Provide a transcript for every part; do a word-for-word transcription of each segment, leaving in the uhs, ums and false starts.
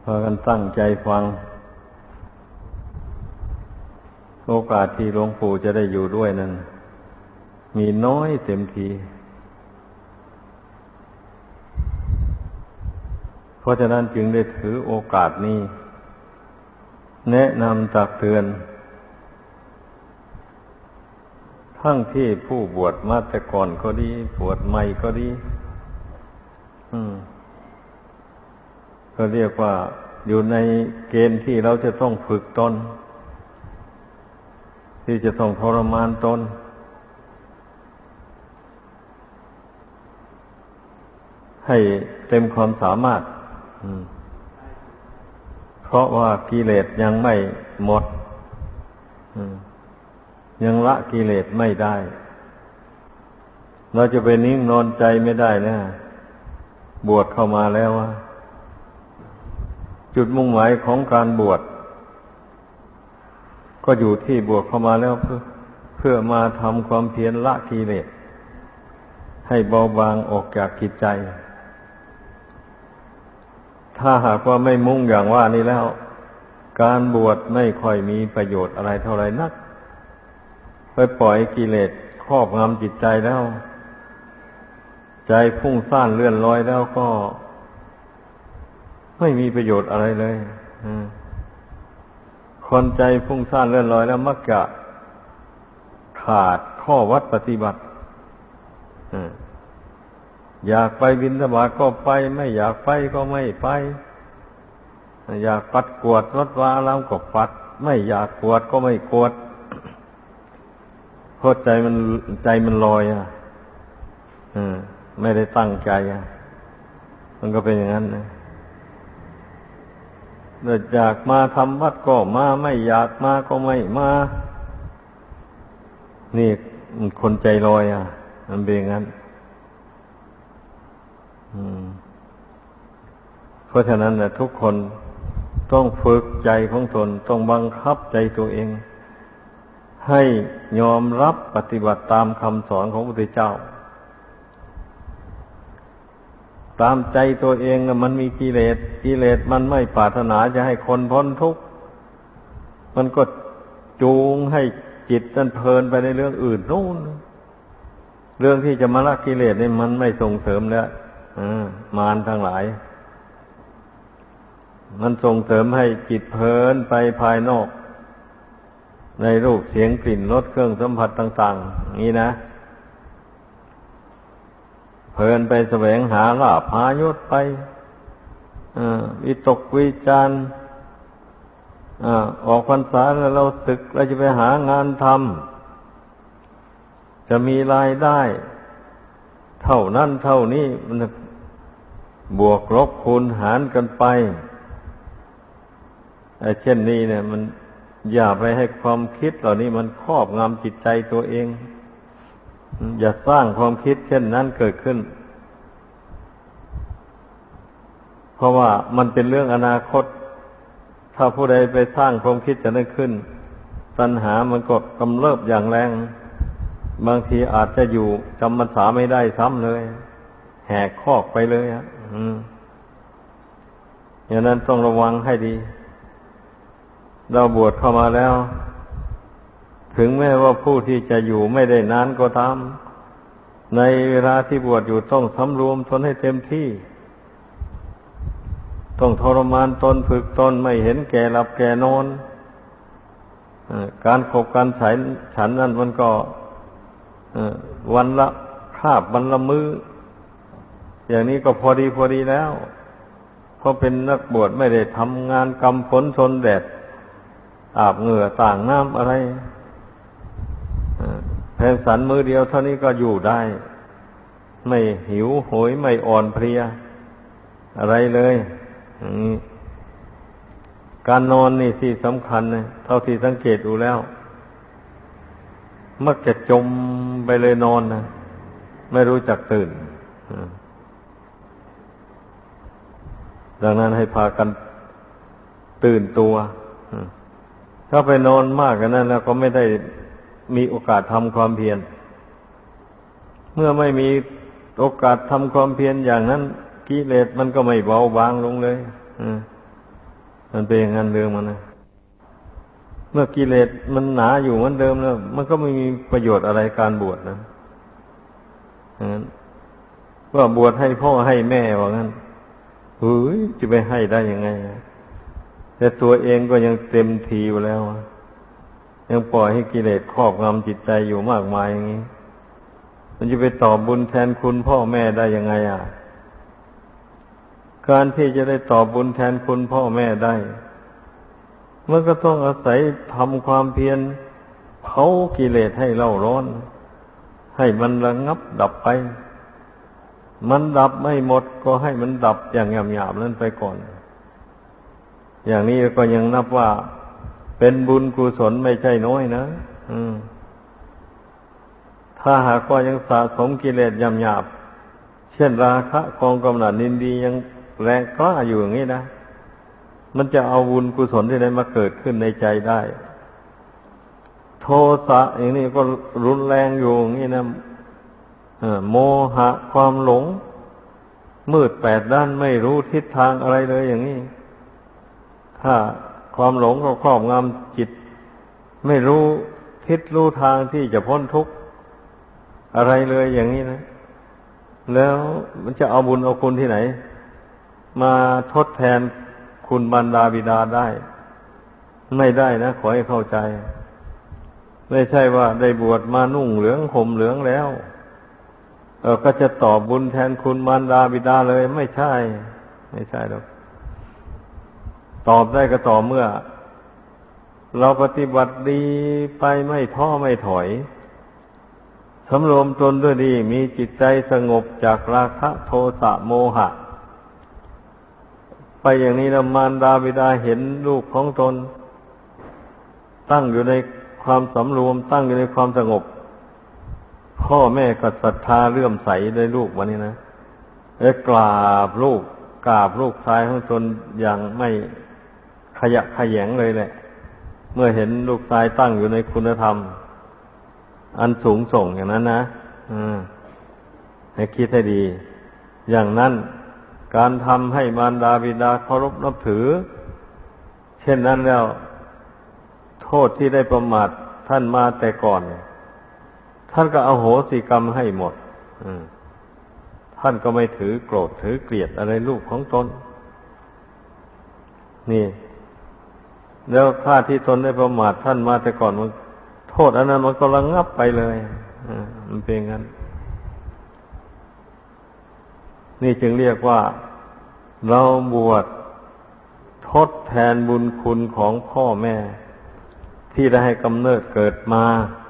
พากันตั้งใจฟังโอกาสที่หลวงปู่จะได้อยู่ด้วยนั้นมีน้อยเต็มทีเพราะฉะนั้นจึงได้ถือโอกาสนี้แนะนำตักเตือนทั้งที่ผู้บวชมาแต่ก่อนก็ดีบวชใหม่ก็ดีอืมก็เรียกว่าอยู่ในเกณฑ์ที่เราจะต้องฝึกตนที่จะต้องทรมานตนให้เต็มความสามารถเพราะว่ากิเลสยังไม่หมดยังละกิเลสไม่ได้เราจะไปนิ่งนอนใจไม่ได้นะบวชเข้ามาแล้วว่าจุดมุ่งหมายของการบวชก็อยู่ที่บวชเข้ามาแล้วเพื่อเพื่อมาทำความเพียรละกิเลสให้เบาบางออกจากจิตใจถ้าหากว่าไม่มุ่งอย่างว่านี้แล้วการบวชไม่ค่อยมีประโยชน์อะไรเท่าไรนักไปปล่อยกิเลสครอบงำจิตใจแล้วใจพุ่งซ่านเลื่อนลอยแล้วก็ไม่มีประโยชน์อะไรเลยคนใจพุ่งซ่านเลื่อนลอยแล้วมักจะขาดข้อวัดปฏิบัติอยากไปบิณฑบาตก็ไปไม่อยากไปก็ไม่ไปอยากปัดกวาดวัดวาอารามก็ปัดไม่อยากกวาดก็ไม่กวาดเพราะใจมันใจมันลอยอ่ะไม่ได้ตั้งใจอ่ะมันก็เป็นอย่างนั้นนะอยากมาทำวัดก็มาไม่อยากมาก็ไม่มานี่คนใจลอยอ่ะมันเป็นอย่างนั้นเพราะฉะนั้นนะทุกคนต้องฝึกใจของตนต้องบังคับใจตัวเองให้ยอมรับปฏิบัติตามคำสอนของพระพุทธเจ้าตามใจตัวเองมันมีกิเลสกิเลสมันไม่ปรารถนาจะให้คนพ้นทุกข์มันก็จูงให้จิตนั้นเพลินไปในเรื่องอื่นนู่นเรื่องที่จะมาละกิเลสนี่มันไม่ส่งเสริมแล้วมารทั้งหลายมันส่งเสริมให้จิตเพลินไปภายนอกในรูปเสียงกลิ่นรสเครื่องสัมผัสต่างๆนี่นะเพลินไปแสวงหาลาภหายศไปวิตกวิจารณ์ออกพรรษาแล้วเราศึกเราจะไปหางานทำจะมีรายได้เท่านั้นเท่านี้มันบวกลบคูณหารกันไปไอ้เช่นนี้เนี่ยมันอย่าไปให้ความคิดเหล่านี้มันครอบงำจิตใจตัวเองอย่าสร้างความคิดเช่นนั้นเกิดขึ้นเพราะว่ามันเป็นเรื่องอนาคตถ้าผู้ใดไปสร้างความคิดจะนั้นขึ้นตัณหามันก็กำเริบอย่างแรงบางทีอาจจะอยู่จำพรรษาไม่ได้ซ้ำเลยแหกคอกไปเลยอ่ะอืมอย่างนั้นต้องระวังให้ดีเราบวชเข้ามาแล้วถึงแม้ว่าผู้ที่จะอยู่ไม่ได้นานก็ตามในเวลาที่บวชอยู่ต้องสำรวมตนให้เต็มที่ต้องทรมานตนฝึกตนไม่เห็นแก่หลับแก่นอนการขบการฉันฉันนั่นมันก็วันละคาบวันละมื้ออย่างนี้ก็พอดีพอดีแล้วเพราะเป็นนักบวชไม่ได้ทำงานกำฝนทนแดดอาบเหงื่อต่างน้ำอะไรแผ่สันมือเดียวเท่านี้ก็อยู่ได้ไม่หิวโหยไม่อ่อนเพลียอะไรเลยการนอนนี่ที่สำคัญนะเท่าที่สังเกตดูแล้วมักจะจมไปเลยนอนนะไม่รู้จักตื่นดังนั้นให้พากันตื่นตัวถ้าไปนอนมากกันนั้นแล้วก็ไม่ได้มีโอกาสทำความเพียรเมื่อไม่มีโอกาสทำความเพียรอย่างนั้นกิเลสมันก็ไม่เบาบางลงเลยมันเป็นอย่างนั้นเรื่องมันนะเมื่อกิเลสมันหนาอยู่เหมือนเดิมแล้วมันก็ไม่มีประโยชน์อะไรการบวชนะว่าบวชให้พ่อให้แม่ว่างั้นเฮ้ยจะไปให้ได้ยังไงแต่ตัวเองก็ยังเต็มทีอยู่แล้วยังปล่อยให้กิเลสครอบงำจิตใจอยู่มากมายอย่างนี้มันจะไปตอบบุญแทนคุณพ่อแม่ได้ยังไงอ่ะการที่จะได้ตอบบุญแทนคุณพ่อแม่ได้มันก็ต้องอาศัยทำความเพียรเผากิเลสให้เล่าร้อนให้มันระงับดับไปมันดับไม่หมดก็ให้มันดับอย่างหยาบๆนั้นไปก่อนอย่างนี้ก็ยังนับว่าเป็นบุญกุศลไม่ใช่น้อยนะอืมถ้าหากว่ายังสะสมกิเลสหยาบๆเช่นราคะความกำหนัดยินดียังแรงกล้าอยู่อย่างนี้นะมันจะเอาบุญกุศลที่ไหนมาเกิดขึ้นในใจได้โทสะอย่างนี้ก็รุนแรงอยู่อย่างนี้นะโมหะความหลงมืดแปดด้านไม่รู้ทิศทางอะไรเลยอย่างนี้ถ้าความหลงก็ครอบงำจิตไม่รู้ทิศรู้ทางที่จะพ้นทุกข์อะไรเลยอย่างนี้นะแล้วมันจะเอาบุญเอาคุณที่ไหนมาทดแทนคุณบรรดาบิดาได้ไม่ได้นะขอให้เข้าใจไม่ใช่ว่าได้บวชมานุ่งเหลืองห่มเหลืองแล้วเออก็จะตอบบุญแทนคุณมารดาบิดาเลยไม่ใช่ไม่ใช่หรอกตอบได้ก็ต่อเมื่อเราปฏิบัติดีไปไม่ท้อไม่ถอยสำรวมตนด้วยดีมีจิตใจสงบจากราคะโทสะโมหะไปอย่างนี้แล้วมารดาบิดาเห็นลูกของตนตั้งอยู่ในความสำรวมตั้งอยู่ในความสงบพ่อแม่ก็ศรัทธาเลื่อมใสในลูกวันนี้นะแล้วกราบลูกกราบลูกชายของตนอย่างไม่ขยะแขยงเลยแหละเมื่อเห็นลูกชายตั้งอยู่ในคุณธรรมอันสูงส่งอย่างนั้นนะให้คิดให้ดีอย่างนั้นการทำให้มารดาบิดาเคารพนับถือเช่นนั้นแล้วโทษที่ได้ประมาทท่านมาแต่ก่อนท่านก็อโหสิกรรมให้หมดท่านก็ไม่ถือโกรธถือเกลียดอะไรลูกของตนนี่แล้วข้าที่ตนได้ประมาทท่านมาแต่ก่อนมันโทษอันนั้นมันก็ระงับไปเลยมันเป็นงั้นนี่จึงเรียกว่าเราบวชทดแทนบุญคุณของพ่อแม่ที่ได้ให้กำเนิดเกิดมา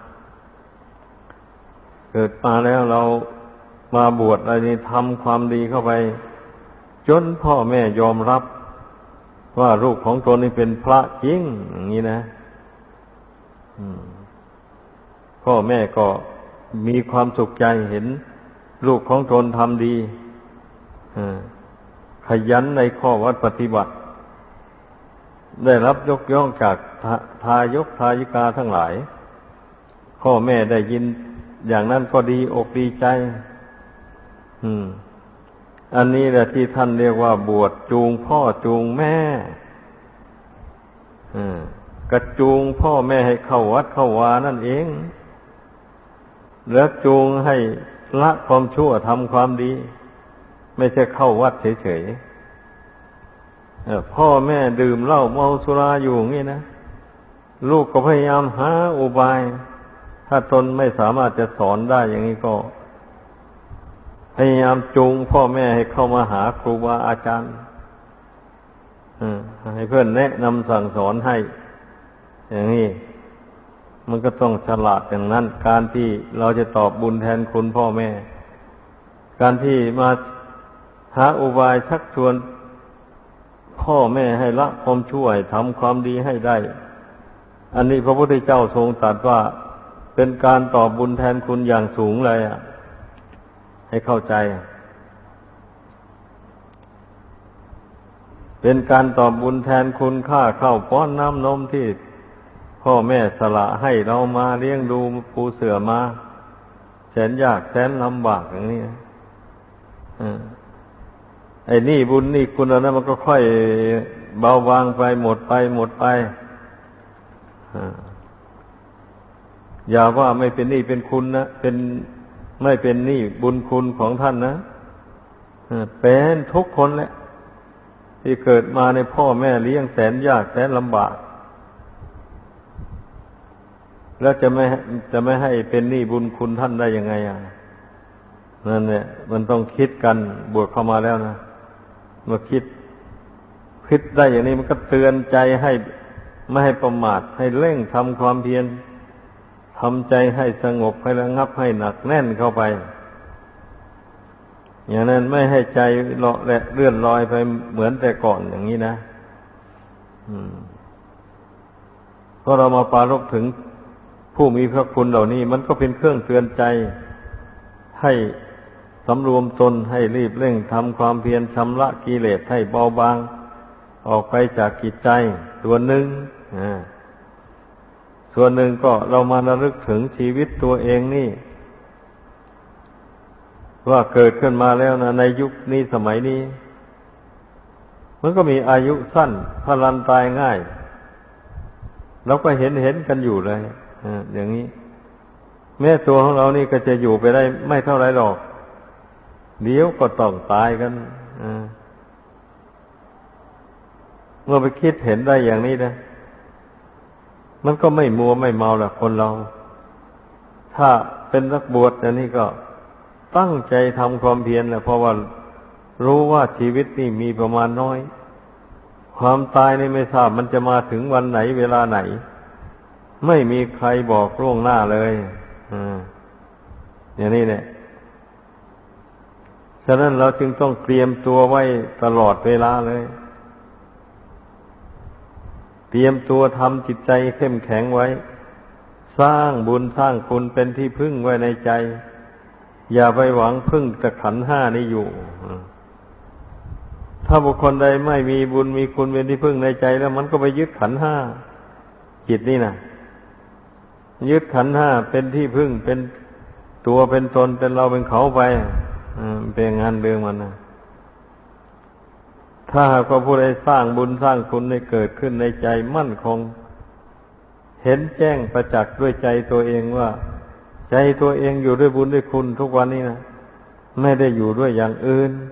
เกิดมาแล้วเรามาบวชอะไรนี่ทำความดีเข้าไปจนพ่อแม่ยอมรับว่าลูกของตนนี่เป็นพระจริงอย่างนี้นะพ่อแม่ก็มีความสุขใจเห็นลูกของตนทำดีขยันในข้อวัดปฏิบัติได้รับยกย่องจากทายกทายิกาทั้งหลายพ่อแม่ได้ยินอย่างนั้นก็ดีอกดีใจอืมอันนี้แหละที่ท่านเรียกว่าบวชจูงพ่อจูงแม่อืมกระจูงพ่อแม่ให้เข้าวัดเข้าวานั่นเองแล้วจูงให้ละความชั่วทำความดีไม่ใช่เข้าวัดเฉยๆพ่อแม่ดื่มเหล้าเมาสุราอยู่อย่างนี้นะลูกก็พยายามหาอุบายถ้าตนไม่สามารถจะสอนได้อย่างนี้ก็พยายามจูงพ่อแม่ให้เข้ามาหาครูบาอาจารย์ให้เพื่อนแนะนำสั่งสอนให้อย่างนี้มันก็ต้องฉลาดอย่างนั้นการที่เราจะตอบบุญแทนคุณพ่อแม่การที่มาหาอุบายชักชวนพ่อแม่ให้ละความชั่วให้ทำความดีให้ได้อันนี้พระพุทธเจ้าทรงตรัสว่าเป็นการตอบบุญแทนคุณอย่างสูงเลยอ่ะให้เข้าใจเป็นการตอบบุญแทนคุณค่าข้าวป้อนน้ำนมที่พ่อแม่สละให้เรามาเลี้ยงดูปูเสือมาแสนยากแสนลำบากอย่างนี้ไอ้นี่บุญนี่คุณเอานะมันก็ค่อยเบาบางไปหมดไปหมดไปอย่าว่าไม่เป็นหนี้เป็นคุณนะเป็นไม่เป็นหนี้บุญคุณของท่านนะเป็นทุกคนแหละที่เกิดมาในพ่อแม่เลี้ยงแสนยากแสนลำบากแล้วจะไม่จะไม่ให้เป็นหนี้บุญคุณท่านได้ยังไงอ่ะนั่นเนี่ยมันต้องคิดกันบวชเข้ามาแล้วนะเมื่อคิดคิดได้อย่างนี้มันก็เตือนใจให้ไม่ให้ประมาทให้เร่งทำความเพียรทำใจให้สงบให้ระงับให้หนักแน่นเข้าไปอย่างนั้นไม่ให้ใจเลาะและเลื่อนลอยไปเหมือนแต่ก่อนอย่างนี้นะเพราะเรามาปรารภถึงผู้มีพระคุณเหล่านี้มันก็เป็นเครื่องเตือนใจให้สำรวมตนให้รีบเร่งทำความเพียรชำระกิเลสให้เบาบางออกไปจากจิตใจส่วนหนึ่งส่วนหนึ่งก็เรามาระลึกถึงชีวิตตัวเองนี่ว่าเกิดขึ้นมาแล้วนะในยุคนี้สมัยนี้มันก็มีอายุสั้นพลันตายง่ายเราก็เห็นเห็นกันอยู่เลยอย่างนี้แม้ตัวของเรานี่ก็จะอยู่ไปได้ไม่เท่าไรหรอกเดี๋ยวก็ต้องตายกันเมื่อไปคิดเห็นได้อย่างนี้นะมันก็ไม่มัวไม่เมาละคนเราถ้าเป็นนักบวชอย่างนี้ก็ตั้งใจทำความเพียรแหละเพราะว่ารู้ว่าชีวิตนี่มีประมาณน้อยความตายนี่ไม่ทราบมันจะมาถึงวันไหนเวลาไหนไม่มีใครบอกล่วงหน้าเลยอ่าอย่างนี้เนี่ยฉะนั้นเราจึงต้องเตรียมตัวไว้ตลอดเวลาเลยเตรียมตัวทำจิตใจเข้มแข็งไว้สร้างบุญสร้างคุณเป็นที่พึ่งไว้ในใจอย่าไปหวังพึ่งแต่ขันธ์ห้านี้อยู่ถ้าบุคคลใดไม่มีบุญมีคุณเป็นที่พึ่งในใจแล้วมันก็ไปยึดขันธ์ห้าจิตนี่นะยึดขันธ์ห้าเป็นที่พึ่งเป็นตัวเป็นตนเป็นเราเป็นเขาไปเป็นงานเรื่องมันนะถ้าหากว่าผู้ใดสร้างบุญสร้างคุณให้เกิดขึ้นในใจมั่นคงเห็นแจ้งประจักษ์ด้วยใจตัวเองว่าใจตัวเองอยู่ด้วยบุญด้วยคุณทุกวันนี้นะไม่ได้อยู่ด้วยอย่างอื่น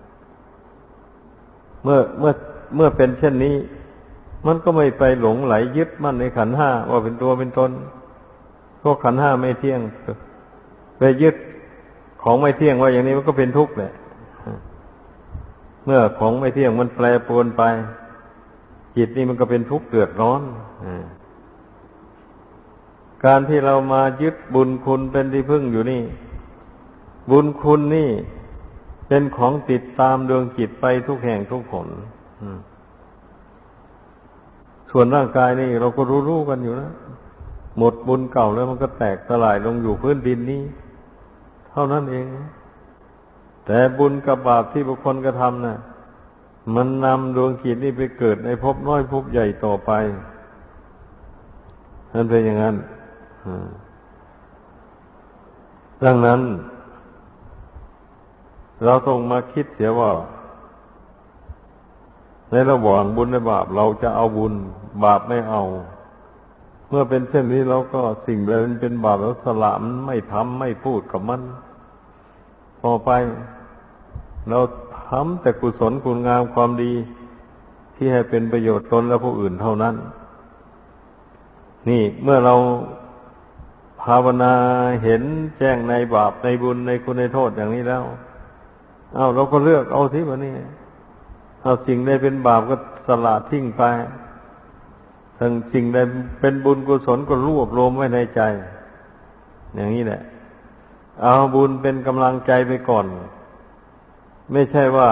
เมื่อเมื่อเมื่อเป็นเช่นนี้มันก็ไม่ไปหลงไหลยึดมั่นในขันธ์ห้าว่าเป็นตัวเป็นตนเพราะขันธ์ห้าไม่เที่ยงไปยึดของไม่เที่ยงว่าอย่างนี้มันก็เป็นทุกข์แหละเมื่อของไม่เที่ยงมันแปรปรวนไปจิตนี่มันก็เป็นทุกข์เดือดร้อนการที่เรามายึดบุญคุณเป็นที่พึ่งอยู่นี่บุญคุณนี่เป็นของติดตามดวงจิตไปทุกแห่งทุกหนส่วนร่างกายนี่เราก็รู้ๆกันอยู่นะหมดบุญเก่าแล้วมันก็แตกสลายลงอยู่พื้นดินนี้เท่านั้นเองแต่บุญกับบาปที่บุคคลกระทำน่ะมันนำดวงจิตนี่ไปเกิดในภพน้อยภพใหญ่ต่อไปนั่นเป็นอย่างนั้นดังนั้นเราต้องมาคิดเสียว่าในระหว่างบุญและบาปเราจะเอาบุญบาปไม่เอาเมื่อเป็นเช่นนี้เราก็สิ่งใดมันเป็นบาปเราสละมันไม่ทำไม่พูดกับมันต่อไปเราทำแต่กุศลคุณงามความดีที่ให้เป็นประโยชน์ตนและผู้อื่นเท่านั้นนี่เมื่อเราภาวนาเห็นแจ้งในบาปในบุญในคุณในโทษอย่างนี้แล้วเอาเราก็เลือกเอาที่วันนี้เอาสิ่งใดเป็นบาปก็สละทิ้งไปทั้งสิ่งใดเป็นบุญกุศลก็รวบรวมไว้ในใจอย่างนี้แหละเอาบุญเป็นกำลังใจไปก่อนไม่ใช่ว่า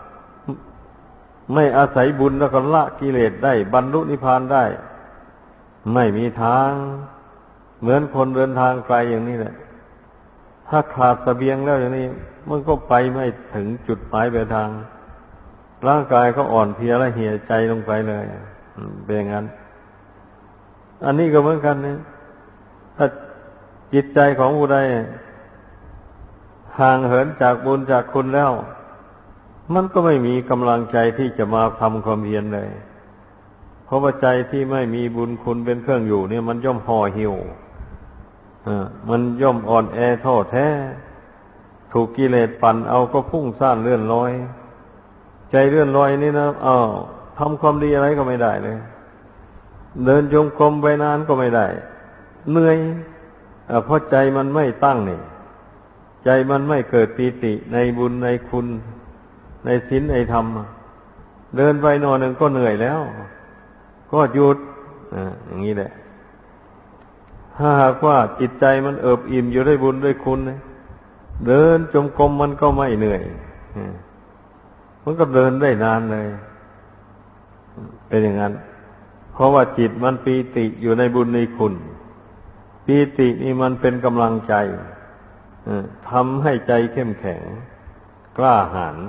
ไม่อาศัยบุญแล้วก็ละกิเลสได้บรรลุนิพพานได้ไม่มีทางเหมือนคนเดินทางไกลอย่างนี้แหละถ้าขาดเสบียงแล้วอย่างนี้มันก็ไปไม่ถึงจุดหมายปลายทางร่างกายก็อ่อนเพลียและเหี่ยใจลงไปเลยเป็นอย่างนั้นอันนี้ก็เหมือนกันนะถ้าจิตใจของผู้ใดห่างเหินจากบุญจากคุณแล้วมันก็ไม่มีกำลังใจที่จะมาทำความเพียรเลยเพราะว่าใจที่ไม่มีบุญคุณเป็นเครื่องอยู่เนี่ยมันย่อมห่อเหี่ยวอ่ามันย่อมอ่อนแอท้อแท้ถูกกิเลสปั่นเอาก็พุ่งซ่านเลื่อนลอยใจเลื่อนลอยนี่นะอ้าวทำความดีอะไรก็ไม่ได้เลยเดินจงกรมไปนานก็ไม่ได้เหนื่อยเพราะใจมันไม่ตั้งนี่ใจมันไม่เกิดปีติในบุญในคุณในศีลในธรรมเดินไปหน่อยหนึ่งก็เหนื่อยแล้วก็หยุดอ่าอย่างนี้แหละถ้าหากว่าจิตใจมันเอิบอิ่มอยู่ด้วยบุญด้วยคุณเดินจงกรมมันก็ไม่เหนื่อยมันก็เดินได้นานเลยเป็นอย่างนั้นเพราะว่าจิตมันปีติอยู่ในบุญในคุณปีตินี่มันเป็นกำลังใจทำให้ใจเข้มแข็งกล้าหาญ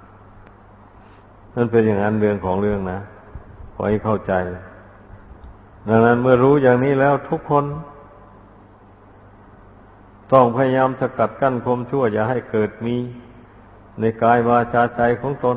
นั่นเป็นอย่างนั้นเรื่องของเรื่องนะขอให้เข้าใจดังนั้นเมื่อรู้อย่างนี้แล้วทุกคนต้องพยายามสกัดกั้นความชั่วอย่าให้เกิดมีในกายวาจาใจของตน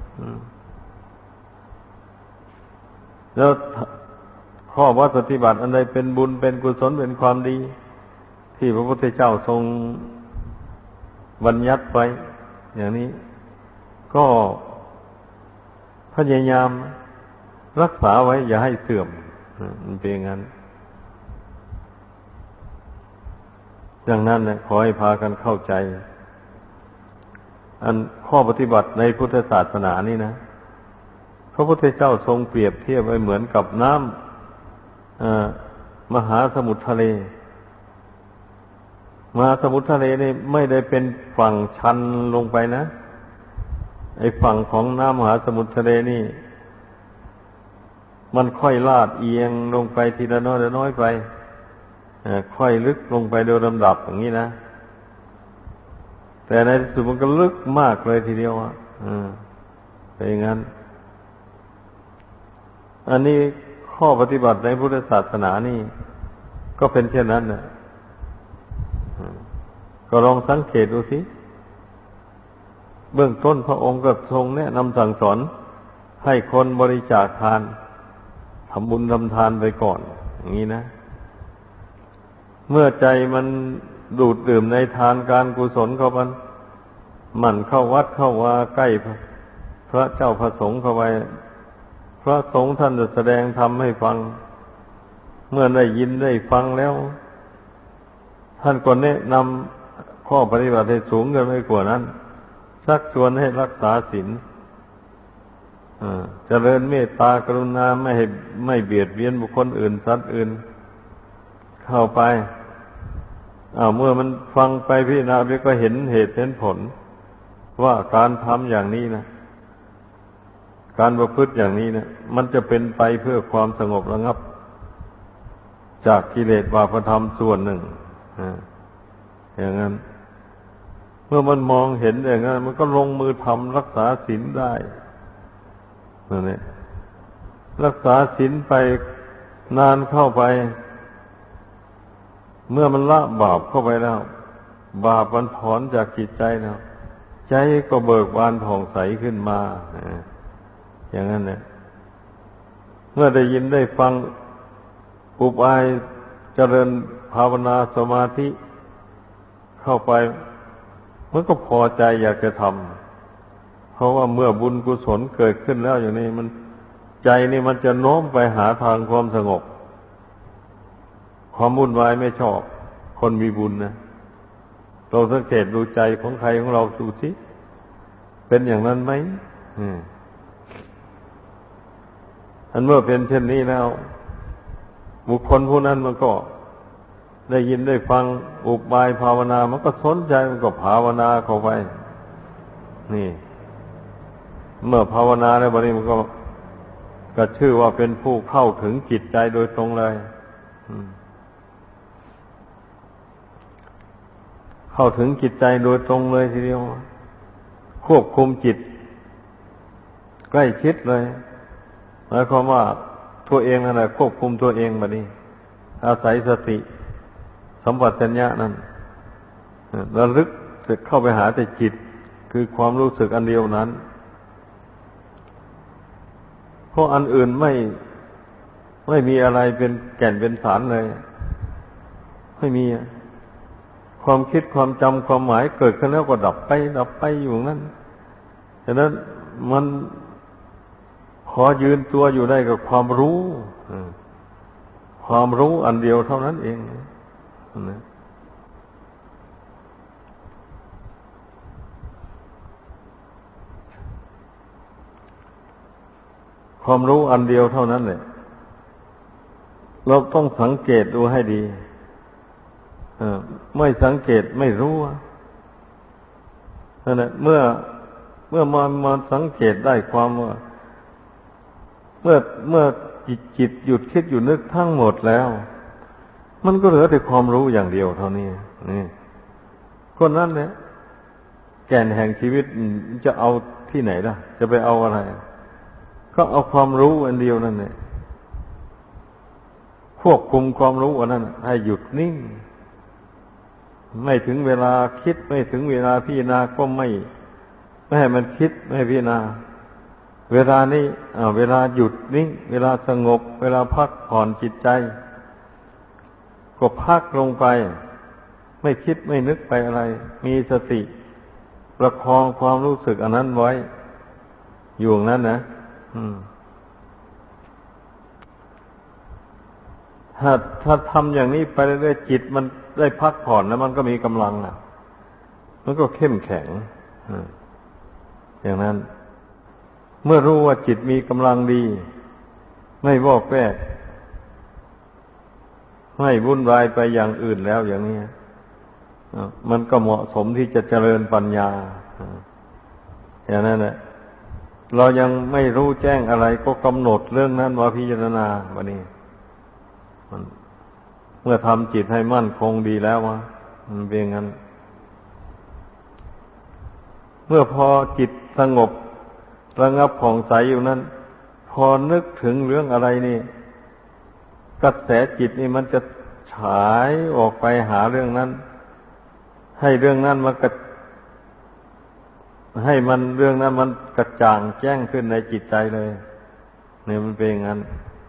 แล้วข้อวัดปฏิบัติอันใดเป็นบุญเป็นกุศลเป็นความดีที่พระพุทธเจ้าทรงบัญญัติไว้อย่างนี้ก็พยายามรักษาไว้อย่าให้เสื่อมมันเป็นอย่างนั้นดังนั้นนะขอให้พากันเข้าใจอันข้อปฏิบัติในพุทธศาสนานี่นะพระพุทธเจ้าทรงเปรียบเทียบไว้เหมือนกับน้ำมหาสมุทรทะเลมหาสมุทรทะเลนี่ไม่ได้เป็นฝั่งชันลงไปนะไอ้ฝั่งของน้ำมหาสมุทรทะเลนี่มันค่อยลาดเอียงลงไปทีละน้อยละน้อยไปค่อยลึกลงไปโดยลำดับอย่างนี้นะแต่ในที่สุดมันก็ลึกมากเลยทีเดียวอ่ะเป็นอย่างนั้นอันนี้ข้อปฏิบัติในพุทธศาสนานี่ก็เป็นเช่นนั้นนะก็ลองสังเกตดูสิเบื้องต้นพระองค์ก็ทรงแนะนำสั่งสอนให้คนบริจาคทานทำบุญทำทานไปก่อนอย่างนี้นะเมื่อใจมันดูดดื่มในทานการกุศลเข้ามันมันเข้าวัดเข้าว่าใกล้พระเจ้าพระสงฆ์เข้าไปพระสงฆ์ท่านจะแสดงธรรมให้ฟังเมื่อได้ยินได้ฟังแล้วท่านก็แนะนำข้อปฏิบัติให้สูงขึ้นไปกว่านั้นชักชวนให้รักษาศีลเจริญเมตตากรุณาไม่ให้ไม่เบียดเบียนบุคคลอื่นสัตว์อื่นเข้าไปอ้าวเมื่อมันฟังไปพิจารณาไปก็เห็นเหตุเห็นผลว่าการทำอย่างนี้นะการประพฤติอย่างนี้นะมันจะเป็นไปเพื่อความสงบระงับจากกิเลสบาปธรรมส่วนหนึ่งอย่างนั้นเมื่อมันมองเห็นอย่างนั้นมันก็ลงมือทำรักษาศีลได้นั่นแหละรักษาศีลไปนานเข้าไปเมื่อมันละบาปเข้าไปแล้วบาปมันถอนจากจิตใจแล้วใจก็เบิกบานผ่องใสขึ้นมาอย่างนั้นเนี่ยเมื่อได้ยินได้ฟังอุบายเจริญภาวนาสมาธิเข้าไปมันก็พอใจอยากจะทำเพราะว่าเมื่อบุญกุศลเกิดขึ้นแล้วอย่างนี้มันใจนี่มันจะโน้มไปหาทางความสงบความวุ่นวายไม่ชอบคนมีบุญนะเราสังเกตดูใจของใครของเราดูสิเป็นอย่างนั้นไหมอันเมื่อเป็นเช่นนี้แล้วบุคคลผู้นั้นมันก็ได้ยินได้ฟังอุบายภาวนามันก็สนใจมันก็ภาวนาเข้าไปนี่เมื่อภาวนาแล้วบัดนี้มันก็ก็ชื่อว่าเป็นผู้เข้าถึงจิตใจโดยตรงเลยเข้าถึงจิตใจโดยตรงเลยทีเดียวควบคุมจิตใกล้ชิดเลยหมายความว่าตัวเองนั่นแหละควบคุมตัวเองบัดนี้อาศัยสติสัมปชัญญะนั้นระลึกเข้าไปหาแต่จิตคือความรู้สึกอันเดียวนั้นเพราะอันอื่นไม่ไม่มีอะไรเป็นแก่นเป็นสารเลยไม่มีความคิดความจำความหมายเกิดขึ้นแล้วก็ดับไปดับไปอยู่นั้นฉะนั้นมันขอยืนตัวอยู่ได้กับความรู้ความรู้อันเดียวเท่านั้นเองนะความรู้อันเดียวเท่านั้นแหละเราต้องสังเกตดูให้ดีไม่สังเกตไม่รู้นั่นแหละเมื่อเมื่อมามาสังเกตได้ความว่าเมื่อเมื่อจิตจิตหยุดคิดอยู่นึกทั้งหมดแล้วมันก็เหลือแต่ความรู้อย่างเดียวเท่านี้นี่คนนั้นเนี่ยแก่นแห่งชีวิตจะเอาที่ไหนล่ะจะไปเอาอะไรก็เอาความรู้อันเดียวนั่นแหละควบคุมความรู้อันนั้นให้หยุดนิ่งไม่ถึงเวลาคิดไม่ถึงเวลาพิจารณาก็ไม่ไม่ให้มันคิดไม่ให้พิจารณาเวลานี้เวลาหยุดนิ่งเวลาสงบเวลาพักผ่อนจิตใจก็พักลงไปไม่คิดไม่นึกไปอะไรมีสติประคองความรู้สึกอันนั้นไว้อยู่อย่างนั้นนะถ้าถ้าทำอย่างนี้ไปเรื่อยๆจิตมันได้พักผ่อนแล้วมันก็มีกำลังอ่ะมันก็เข้มแข็งอย่างนั้นเมื่อรู้ว่าจิตมีกำลังดีไม่วอกแวกไม่วุ่นวายไปอย่างอื่นแล้วอย่างนี้มันก็เหมาะสมที่จะเจริญปัญญาอย่างนั้นแหละเรายังไม่รู้แจ้งอะไรก็กำหนดเรื่องนั้นมาพิจารณาวันนี้เมื่อทำจิตให้มั่นคงดีแล้ววะมันเป็นงั้นเมื่อพอจิตสงบระงับผ่องใสอยู่นั้นพอนึกถึงเรื่องอะไรนี่กระแสจิตนี่มันจะฉายออกไปหาเรื่องนั้นให้เรื่องนั้นมันกระให้มันเรื่องนั้นมันกระจ่างแจ้งขึ้นในจิตใจเลยเนี่ยมันเป็นงั้น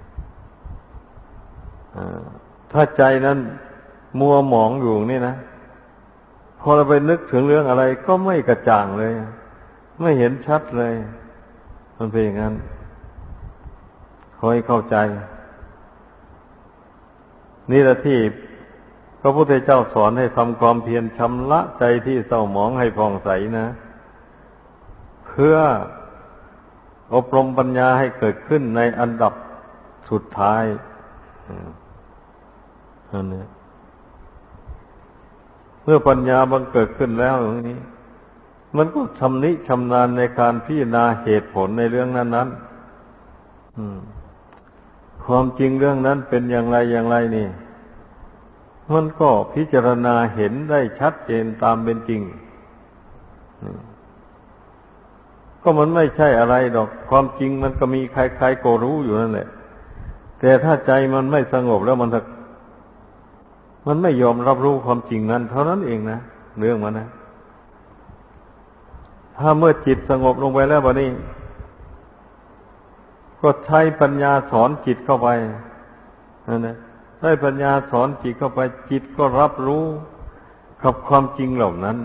ถ้าใจนั้นมัวหมองอยู่นี่นะพอเราไปนึกถึงเรื่องอะไรก็ไม่กระจ่างเลยไม่เห็นชัดเลยมันเป็นอย่างนั้นขอให้เข้าใจนี่แหละที่พระพุทธเจ้าสอนให้ทำความเพียรชำระใจที่เศร้าหมองให้ผ่องใสนะเพื่ออบรมปัญญาให้เกิดขึ้นในอันดับสุดท้ายอันนี้เมื่อปัญญาบังเกิดขึ้นแล้วอย่างนี้มันก็ชำนิชำนาญในการพิจารณาเหตุผลในเรื่องนั้นๆความจริงเรื่องนั้นเป็นอย่างไรอย่างไรนี่มันก็พิจารณาเห็นได้ชัดเจนตามเป็นจริงก็มันไม่ใช่อะไรดอกความจริงมันก็มีใครๆก็รู้อยู่นั่นแหละแต่ถ้าใจมันไม่สงบแล้วมันมันไม่ยอมรับรู้ความจริงนั้นเท่านั้นเองนะเรื่องมันนะถ้าเมื่อจิตสงบลงไปแล้วบัดนี้ก็ใช้ปัญญาสอนจิตเข้าไปนั่นนะใช้ปัญญาสอนจิตเข้าไปจิตก็รับรู้กับความจริงเหล่านั้น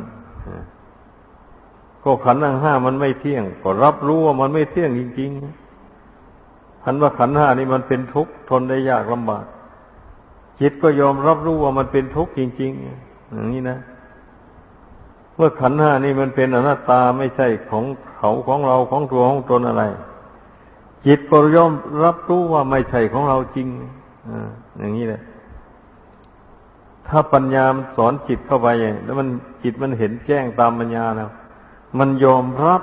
ก็ขันธ์ทั้งห้ามันไม่เที่ยงก็รับรู้ว่ามันไม่เที่ยงจริงๆขันธ์ว่าขันธ์ห้านี่มันเป็นทุกข์ทนได้ยากลำบากจิตก็ยอมรับรู้ว่ามันเป็นทุกข์จริงๆอย่างนี้นะเมื่อขันธ์ห้านี่มันเป็นอนัตตาไม่ใช่ของเขาของเราของตัวของตนอะไรจิตก็ยอมรับรู้ว่าไม่ใช่ของเราจริงอ่าอย่างนี้แหละถ้าปัญญามันสอนจิตเข้าไปแล้วมันจิตมันเห็นแจ้งตามปัญญาแล้วมันยอมรับ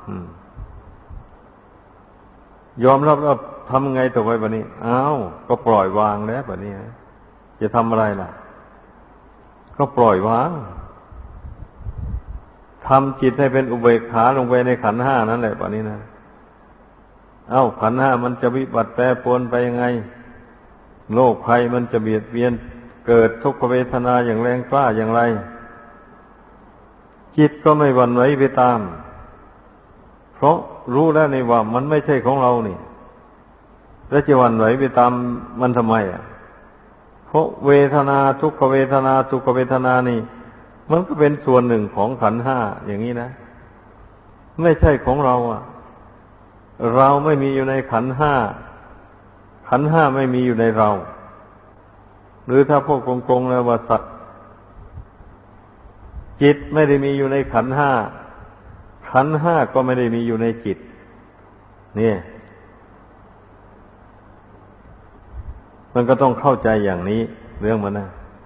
ยอมรับแล้วทำไงต่อไปบัดนี้อ้าวก็ปล่อยวางแล้วบัดนี้จะทำอะไรล่ะก็ปล่อยวางทำจิตให้เป็นอุเบกขาลงไปในขันธ์ห้านั่นแหละบัดนี้นะเอ้าขันธ์ห้ามันจะวิบัติแปรปรวนไปยังไงโรคภัยมันจะเบียดเบียนเกิดทุกขเวทนาอย่างแรงกล้าอย่างไรจิตก็ไม่หวั่นไหวไปตามเพราะรู้แล้วนี่ว่ามันไม่ใช่ของเรานี่แล้วจะหวั่นไหวไปตามมันทำไมอ่ะเพราะเวทนาทุกขเวทนาสุขเวทนานี่มันก็เป็นส่วนหนึ่งของขันธ์ห้าอย่างนี้นะไม่ใช่ของเราอ่ะเราไม่มีอยู่ในขันธ์ห้าขันธ์ห้าไม่มีอยู่ในเราหรือถ้าพวกโกงๆแล้วว่าสัตว์จิตไม่ได้มีอยู่ในขันธ์ห้าขันธ์ห้าก็ไม่ได้มีอยู่ในจิตนี่มันก็ต้องเข้าใจอย่างนี้เรื่องมันนะ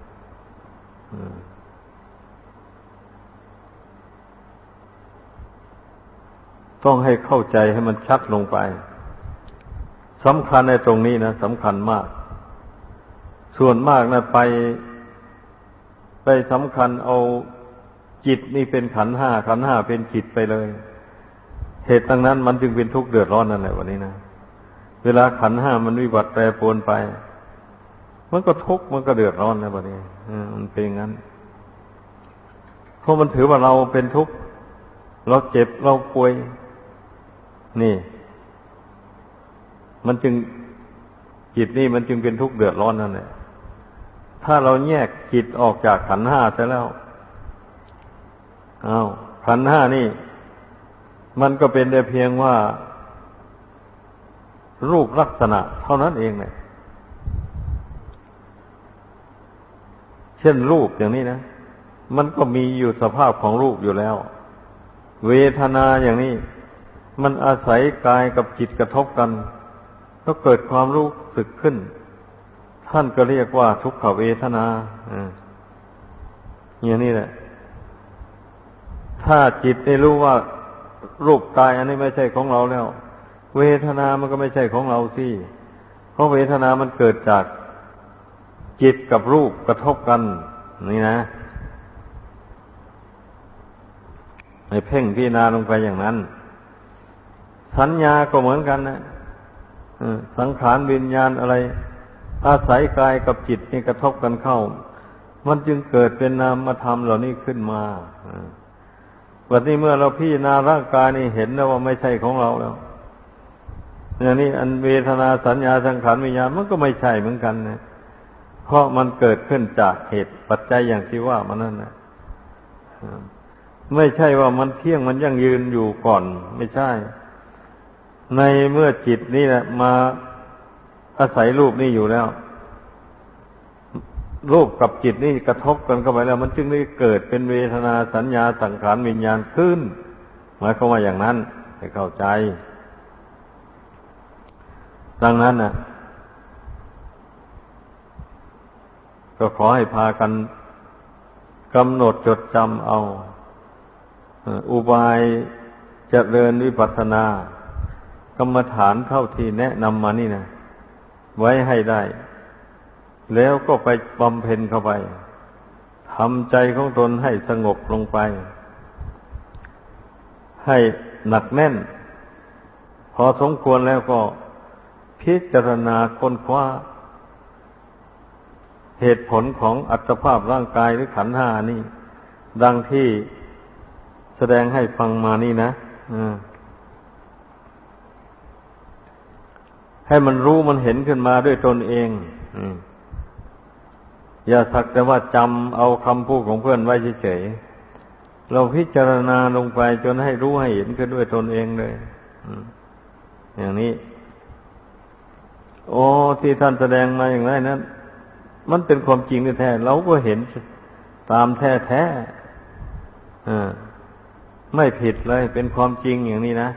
ต้องให้เข้าใจให้มันชัดลงไปสำคัญในตรงนี้นะสำคัญมากส่วนมากนะไปไปสำคัญเอาจิตนี่เป็นขันธ์ห้าขันธ์ห้าเป็นจิตไปเลยเหตุดังนั้นมันจึงเป็นทุกข์เดือดร้อนนั่นแหละวันนี้นะเวลาขันธ์ห้ามันวิบัติแปรปรวนไปมันก็ทุกข์มันก็เดือดร้อนนะวันนี้มันเป็นอย่างนั้นเพราะมันถือว่าเราเป็นทุกข์เราเจ็บเราป่วยนี่มันจึงจิตนี่มันจึงเป็นทุกข์เดือดร้อนนั่นแหละถ้าเราแยกจิตออกจากขันธ์ห้าเสียแล้วอ้าวขันธ์ห้านี่มันก็เป็นแต่เพียงว่ารูปลักษณะเท่านั้นเองเนี่ยเช่นรูปอย่างนี้นะมันก็มีอยู่สภาพของรูปอยู่แล้วเวทนาอย่างนี้มันอาศัยกายกับจิตกระทบกันก็เกิดความรู้สึกขึ้นท่านก็เรียกว่าทุกขเวทนาอย่างนี้แหละถ้าจิตได้รู้ว่ารูปกายอันนี้ไม่ใช่ของเราแล้วเวทนามันก็ไม่ใช่ของเราสิเพราะเวทนามันเกิดจากจิตกับรูปกระทบกันนี่นะให้เพ่งพิจารณาลงไปอย่างนั้นสัญญาก็เหมือนกันนะสังขารวิญญาณอะไรอาศัยกายกับจิตนี่กระทบกันเข้ามันจึงเกิดเป็นนามธรรมเหล่านี้ขึ้นมาวันนี้เมื่อเราพิจารณาร่างกายนี่เห็นแล้วว่าไม่ใช่ของเราแล้วอย่างนี้อันเวทนาสัญญาสังขารวิญญาณมันก็ไม่ใช่เหมือนกันนะเพราะมันเกิดขึ้นจากเหตุปัจจัยอย่างที่ว่ามันนั่นนะไม่ใช่ว่ามันเที่ยงมันยั่งยืนอยู่ก่อนไม่ใช่ในเมื่อจิตนี่แหละมาอาศัยรูปนี่อยู่แล้วรูปกับจิตนี่กระทบกันเข้าไปแล้วมันจึงได้เกิดเป็นเวทนาสัญญาสังขารวิญญาณขึ้นหมายความว่าอย่างนั้นให้เข้าใจดังนั้นน่ะก็ขอให้พากันกำหนดจดจำเอาอุบายเจริญวิปัสสนากรรมฐานเท่าที่แนะนำมานี่นะไว้ให้ได้แล้วก็ไปบำเพ็ญเข้าไปทำใจของตนให้สงบลงไปให้หนักแน่นพอสมควรแล้วก็พิจารณาค้นคว้าเหตุผลของอัตภาพร่างกายหรือขันธ์ห้านี่ดังที่แสดงให้ฟังมานี่นะให้มันรู้มันเห็นขึ้นมาด้วยตนเองอย่าสักแต่ว่าจำเอาคำพูดของเพื่อนไว้เฉยๆเราพิจารณาลงไปจนให้รู้ให้เห็นขึ้นด้วยตนเองเลยอย่างนี้โอ้ที่ท่านแสดงมาอย่างไรนั้นมันเป็นความจริงแท้ๆเราก็เห็นตามแท้ๆไม่ผิดเลยเป็นความจริงอย่างนี้นะ